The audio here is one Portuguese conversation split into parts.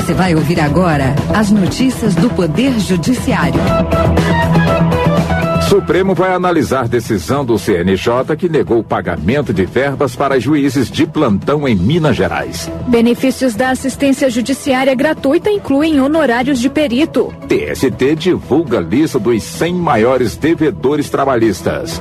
Você vai ouvir agora as notícias do Poder Judiciário. Supremo vai analisar decisão do CNJ que negou o pagamento de verbas para juízes de plantão em Minas Gerais. Benefícios da assistência judiciária gratuita incluem honorários de perito. TST divulga lista dos 100 maiores devedores trabalhistas.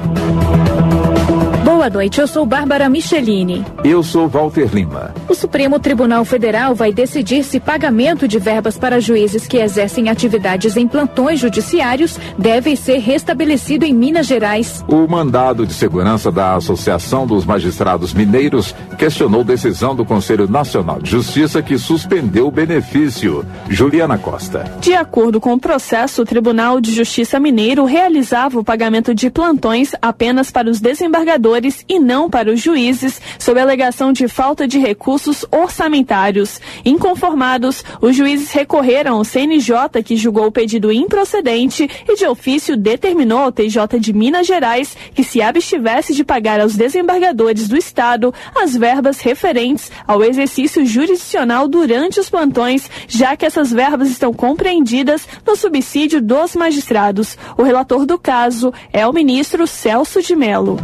Boa noite, eu sou Bárbara Michelini. Eu sou Walter Lima. O Supremo Tribunal Federal vai decidir se pagamento de verbas para juízes que exercem atividades em plantões judiciários deve ser restabelecido em Minas Gerais. O mandado de segurança da Associação dos Magistrados Mineiros questionou decisão do Conselho Nacional de Justiça que suspendeu o benefício. Juliana Costa. De acordo com o processo, o Tribunal de Justiça Mineiro realizava o pagamento de plantões apenas para os desembargadores e não para os juízes, sob a alegação de falta de recursos orçamentários. Inconformados, os juízes recorreram ao CNJ, que julgou o pedido improcedente e de ofício determinou ao TJ de Minas Gerais que se abstivesse de pagar aos desembargadores do Estado as verbas referentes ao exercício jurisdicional durante os plantões, já que essas verbas estão compreendidas no subsídio dos magistrados. O relator do caso é o ministro Celso de Mello.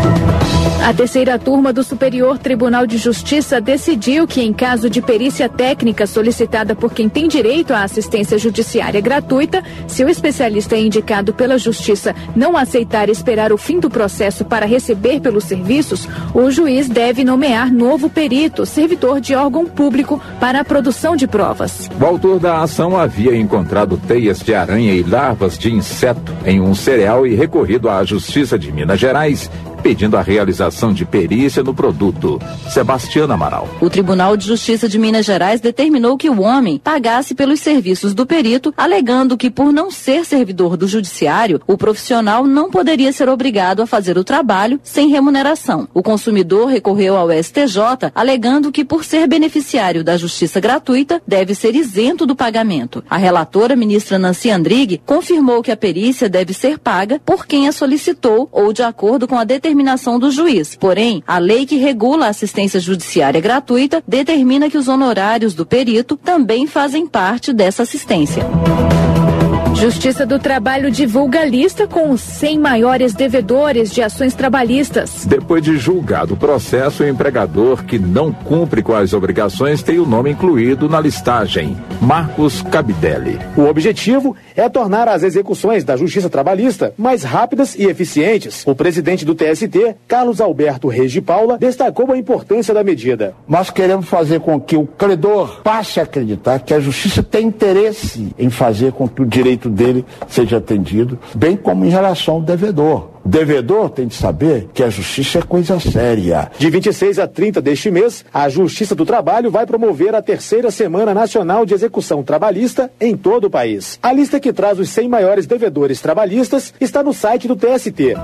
A terceira turma do Superior Tribunal de Justiça decidiu que, em caso de perícia técnica solicitada por quem tem direito à assistência judiciária gratuita, se o especialista indicado pela Justiça não aceitar esperar o fim do processo para receber pelos serviços, o juiz deve nomear novo perito, servidor de órgão público, para a produção de provas. O autor da ação havia encontrado teias de aranha e larvas de inseto em um cereal e recorrido à Justiça de Minas Gerais, pedindo a realização de perícia no produto. Sebastiana Amaral. O Tribunal de Justiça de Minas Gerais determinou que o homem pagasse pelos serviços do perito, alegando que, por não ser servidor do judiciário, o profissional não poderia ser obrigado a fazer o trabalho sem remuneração. O consumidor recorreu ao STJ, alegando que, por ser beneficiário da justiça gratuita, deve ser isento do pagamento. A relatora, ministra Nancy Andrighi, confirmou que a perícia deve ser paga por quem a solicitou ou de acordo com a determinação do juiz. Porém, a lei que regula a assistência judiciária gratuita determina que os honorários do perito também fazem parte dessa assistência. Justiça do Trabalho divulga a lista com os 100 maiores devedores de ações trabalhistas. Depois de julgado o processo, o empregador que não cumpre com as obrigações tem o nome incluído na listagem. Marcos Cabidelli. O objetivo é tornar as execuções da Justiça Trabalhista mais rápidas e eficientes. O presidente do TST, Carlos Alberto Reis de Paula, destacou a importância da medida. Nós queremos fazer com que o credor passe a acreditar que a Justiça tem interesse em fazer com que o direito dele seja atendido, bem como em relação ao devedor. O devedor tem de saber que a justiça é coisa séria. De 26 a 30 deste mês, a Justiça do Trabalho vai promover a terceira Semana Nacional de Execução Trabalhista em todo o país. A lista que traz os 100 maiores devedores trabalhistas está no site do TST.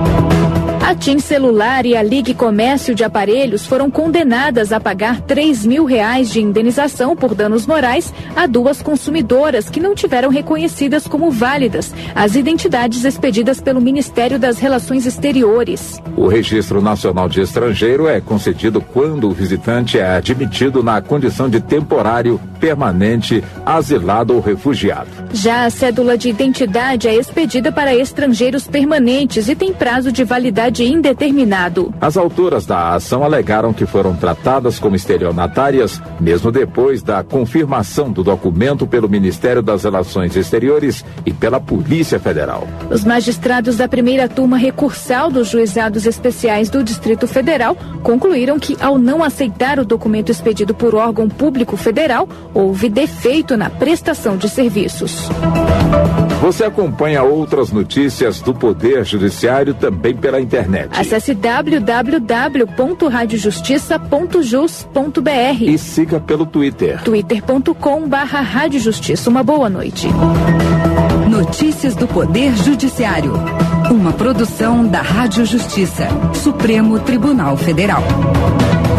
A TIM Celular e a Ligue Comércio de Aparelhos foram condenadas a pagar R$3.000 de indenização por danos morais a duas consumidoras que não tiveram reconhecidas como válidas as identidades expedidas pelo Ministério das Relações Exteriores. O Registro Nacional de Estrangeiro é concedido quando o visitante é admitido na condição de temporário, permanente, asilado ou refugiado. Já a cédula de identidade é expedida para estrangeiros permanentes e tem prazo de validade indeterminado. As autoras da ação alegaram que foram tratadas como estelionatárias, mesmo depois da confirmação do documento pelo Ministério das Relações Exteriores e pela Polícia Federal. Os magistrados da primeira turma recursal dos juizados especiais do Distrito Federal concluíram que, ao não aceitar o documento expedido por órgão público federal, houve defeito na prestação de serviços. Você acompanha outras notícias do Poder Judiciário também pela internet. Acesse www.radiojustiça.jus.br e siga pelo Twitter. twitter.com/radiojustiça. Uma boa noite. Notícias do Poder Judiciário. Uma produção da Rádio Justiça, Supremo Tribunal Federal.